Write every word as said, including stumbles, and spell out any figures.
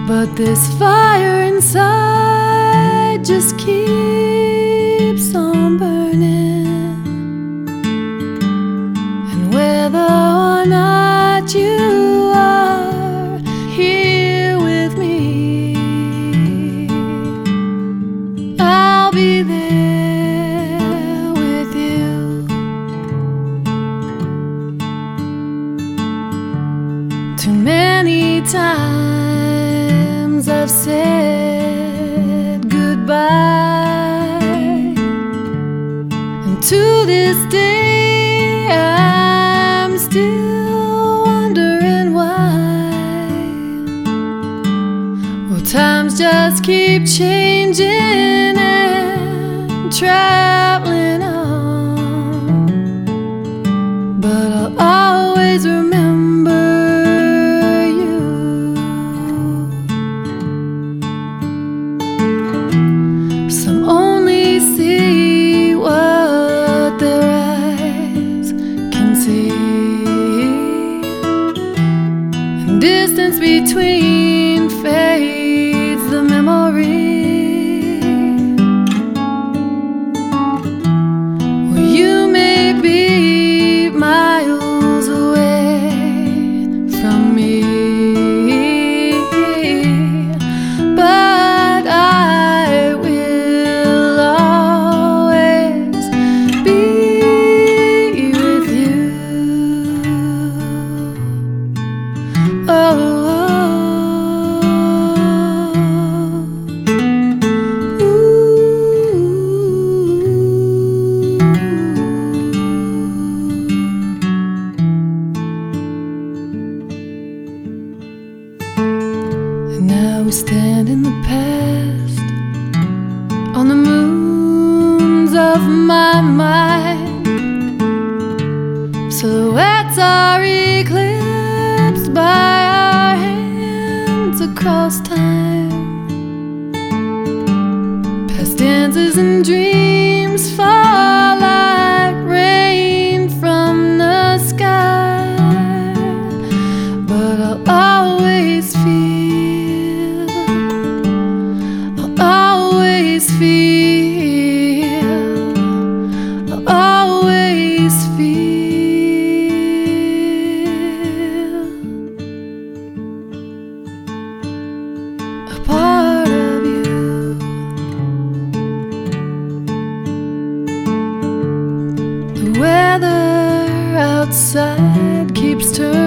but this fire inside just keeps on burning. And whether or not you are here with me, I'll be there with you. Too many times I've said goodbye, and to this day I'm still wondering why. Well, times just keep changing and traveling on, but I'll always remember you. Some only see what their eyes can see, and distance between fades the memory. Well, you may be miles away from me, but I will always be with you. Oh, and now we stand in the past, on the moons of my mind. Silhouettes are eclipsed by our hands across time. Past dances and dreams fall like rain from the sky, but I'll always feel, I'll always feel, I'll always feel a part of you. The weather outside keeps turning,